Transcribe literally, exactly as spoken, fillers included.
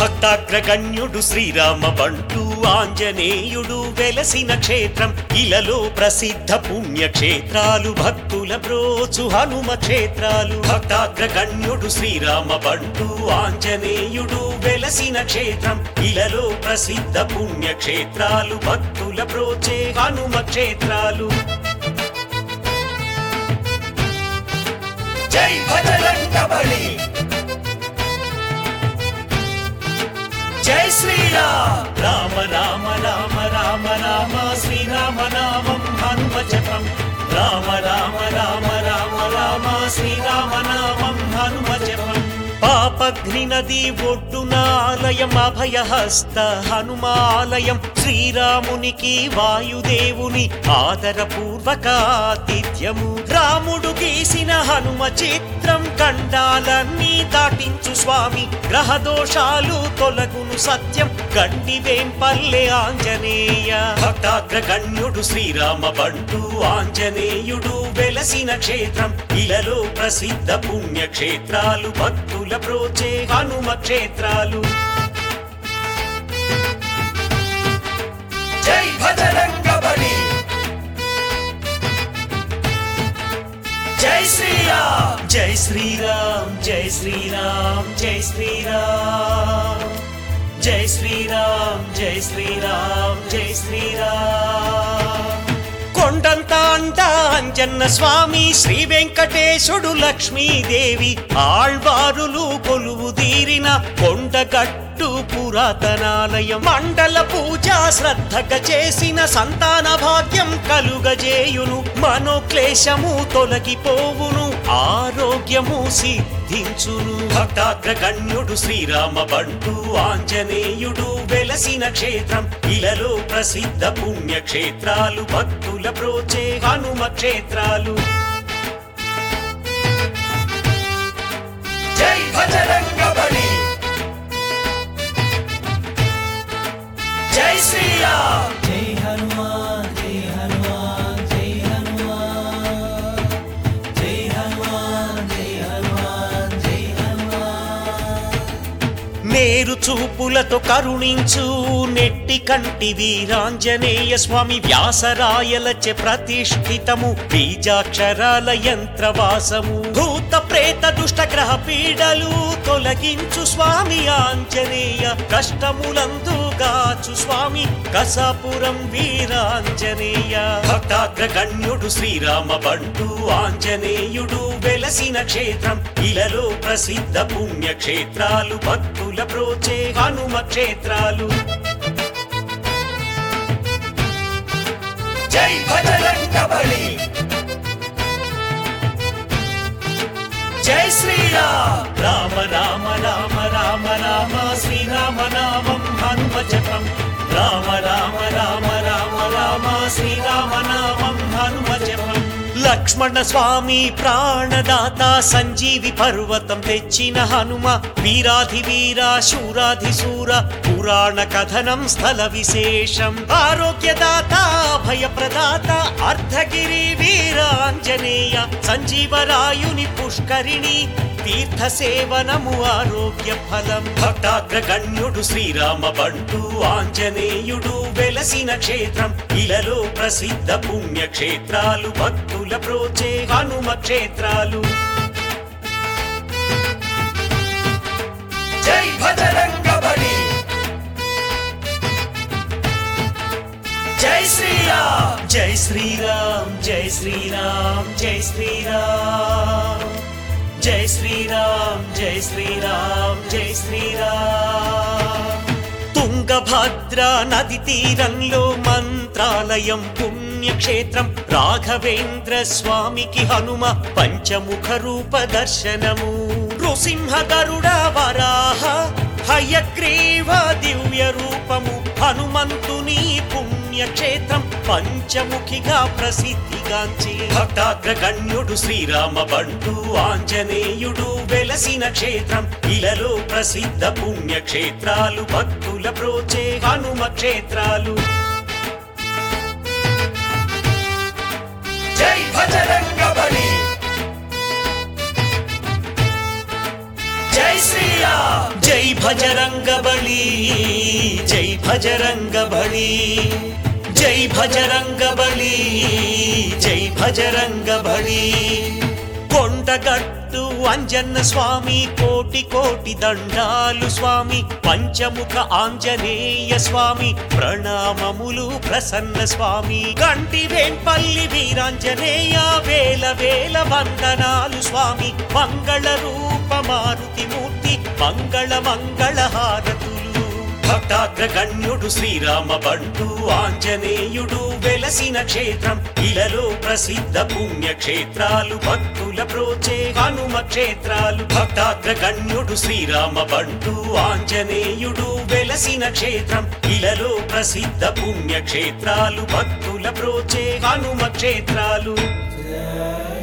భక్తాగ్రగణ్యుడు శ్రీరామ బంటు ఆంజనేయుడు వెలసిన క్షేత్రం ఇలలో ప్రసిద్ధ పుణ్యక్షేత్రాలు భక్తుల బ్రోచు హనుమ క్షేత్రాలు. భక్తాగ్రగణ్యుడు శ్రీరామ బంటు ఆంజనేయుడు వెలసిన క్షేత్రం ఇలలో ప్రసిద్ధ పుణ్యక్షేత్రాలు భక్తుల బ్రోచే హనుమ క్షేత్రాలు. జై భజరంగ బలి, జై శ్రీరామ్. రామ రామ రామ రామ రామ శ్రీరామ నామం హనుమ జపం. రామ రామ రామ రామ రామ శ్రీరామ నామం హనుమ జపం. పాపఘ్ని నది ఒడ్డున ఆలయం అభయహస్త హనుమాలయం శ్రీరామునికి వాయుదేవుని ఆదరపూర్వక ఆతిథ్యము. రాముడు గీసిన హనుమ చిత్రం ఖండాలన్నీ దాటించు స్వామి. గ్రహ దోషాలు తొలగును సత్యం గండి వేంపల్లె ఆంజనేయ. భక్తాగ్రగణ్యుడు శ్రీరామ బంటు ఆంజనేయుడు వెలసిన క్షేత్రం ఇలలో ప్రసిద్ధ పుణ్యక్షేత్రాలు భక్తుల బ్రోచే హనుమ క్షేత్రాలు. జై భజరంగ బలి, జై శ్రీరామ్. జై శ్రీరామ్ జై శ్రీరామ్ జై శ్రీరామ్ జై శ్రీరామ్ జై శ్రీరామ్ జై శ్రీరామ్. కొండంత అంట అంజన్న స్వామి శ్రీ వెంకటేశుడు లక్ష్మీదేవి ఆళ్వారులు కొలువు తీరిన కొండగట్టు పురాతనాలయం. మండల పూజ శ్రద్ధగా చేసిన సంతాన భాగ్యం కలుగజేయును. మనోక్లేశము తొలగిపోవును ఆరోగ్యము సిద్ధించును. భక్తాగ్రగణ్యుడు శ్రీరామ బంటు ఆంజనేయుడు వెలసిన క్షేత్రం ఇలలో ప్రసిద్ధ పుణ్యక్షేత్రాలు భక్తుల బ్రోచే హనుమ క్షేత్రాలు. జై భజరంగ బలి, జై శ్రీరామ్. జై హనుమాన్ జై హనుమాన్ జై హనుమాన్ జై హనుమాన్ జై హనుమాన్ జై హనుమాన్. మేరు చూపులతో కరుణించు నెట్టి కంటి వీరాంజనేయ స్వామి వ్యాసరాయలచే ప్రతిష్ఠితము బీజాక్షరాల యంత్రవాసము. భూత ప్రేత దుష్ట గ్రహ పీడలు తొలగించు స్వామి ఆంజనేయ. కష్టములందుగాచు స్వామి కసాపురం వీరాంజనేయ. భక్తాగ్రగణ్యుడు శ్రీరామ బంటు ఆంజనేయుడు వెలసిన క్షేత్రం ఇలలో ప్రసిద్ధ పుణ్యక్షేత్రాలు భక్తుల బ్రోచే హనుమ క్షేత్రాలు. జై భజరంగ బలి, జై శ్రీరామ్. రామ రామ రామ రామ రామ శ్రీరామ నామం హనుమ జపం. రామ రామ రామ రామ రామ శ్రీరామ నామం హనుమ జపం. లక్ష్మణ స్వామి ప్రాణదాత సంజీవి పర్వతం తెచ్చిన హనుమ. వీరాధి వీర శూరాధి శూర పురాణ కథనం స్థల విశేషం. ఆరోగ్యదాత భయప్రదాత అర్ధగిరి వీరాంజనేయ. సంజీవరాయుని పుష్కరిణి తీర్థ సేవనము ఆరోగ్య ఫలం. భక్తాగ్రగణ్యుడు శ్రీరామ బంటు ఆంజనేయుడు వెలసిన క్షేత్రం ఇలలో ప్రసిద్ధ పుణ్యక్షేత్రాలు భక్తుల బ్రోచే హనుమ క్షేత్రాలు. జై భజరంగ బలి, జై శ్రీరామ్. జై శ్రీరామ్ జై శ్రీరామ్ జై శ్రీరామ్ జై శ్రీరామ్ జై శ్రీరామ్ జై శ్రీరామ్. తుంగభద్ర నది తీరంలో మంత్రాలయం పుణ్యక్షేత్రం. రాఘవేంద్ర స్వామికి హనుమ పంచముఖ రూప దర్శనము. నృసింహ గరుడ వరాహ హయగ్రీవ దివ్య రూపము. హనుమంతుని పుణ్యక్షేత్రం పంచముఖిగా ప్రసిద్ధిగాంచి. భక్తాగ్రగణ్యుడు శ్రీరామ బంటు ఆంజనేయుడు వెలసిన క్షేత్రం ఇలలో ప్రసిద్ధ పుణ్యక్షేత్రాలు భక్తుల బ్రోచే హనుమ క్షేత్రాలు. జై భజరంగ బలి, జై శ్రీరామ్ జై భజరంగ బలి జై భజరంగ బలి జై భజరంగ బలి జై భజరంగ బలి కొండగట్టు అంజన్న స్వామి కోటి కోటి దండాలు స్వామి పంచముఖ ఆంజనేయ స్వామి ప్రణామములు ప్రసన్న స్వామి గంటి వేంపల్లి వీరాంజనేయ వేల వేల వందనాలు స్వామి మంగళ రూప మారుతి మూర్తి మంగళ మంగళ హారతులు భక్తాగ్రగణ్యుడు శ్రీరామ బంటు ఆంజనేయుడు వెలసిన క్షేత్రం ఇలలో ప్రసిద్ధ పుణ్యక్షేత్రాలు భక్తుల ప్రోచే హనుమ క్షేత్రాలు భక్తాగ్రగణ్యుడు శ్రీరామ బంటు ఆంజనేయుడు వెలసిన క్షేత్రం ఇలలో ప్రసిద్ధ పుణ్యక్షేత్రాలు భక్తుల ప్రోచే హనుమ క్షేత్రాలు.